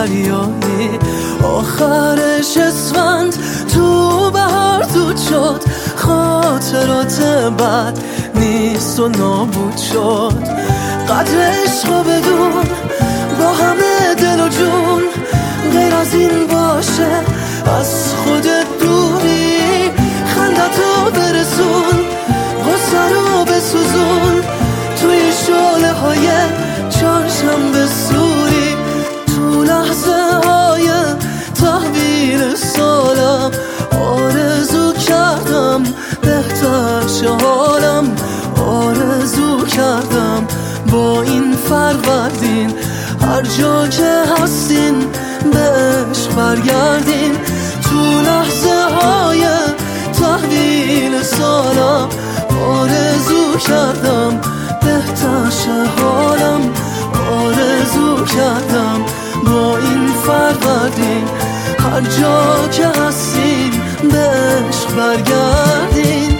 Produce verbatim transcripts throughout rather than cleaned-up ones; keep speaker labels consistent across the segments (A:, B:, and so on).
A: فریادی، آخرش اسفند تو بهار دود شد، خاطرات بد نیست و نابود شد. قدر عشق بدون با همه دل و جون، غیر از این باشه از خودت دوری. خندتو برسون، غصه رو بسوزون، توی شعله های چهارشنبه سوری. تو لحظه های تحویل سالم آرزو کردم بهتر شه حالم، آرزو کردم با این فروردین هر جا که هستین به عشق برگردین. تو لحظه های تحویل سالم آرزو کردم بهتر شه حالم، آرزو کردم با این فروردین هر جا که هستین به عشق برگردین.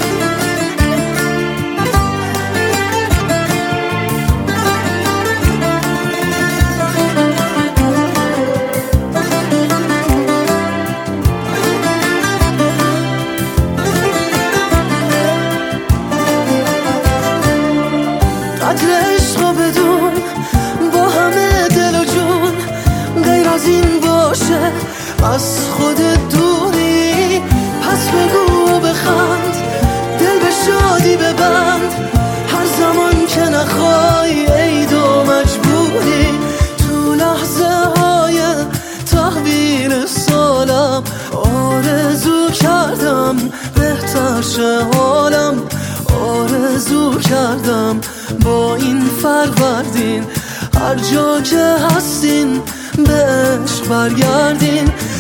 A: قدر عشق بدون با همه دل و جون، غیر از این باشه از خود دوری. پس بگو بخند، دل به شادی ببند، هر زمان که نخوای عید و مجبوری. تو لحظه های تحویل سالم آرزو کردم بهتر شه حالم، آرزو کردم با این فروردین هر جا که هستین به عشق برگردین.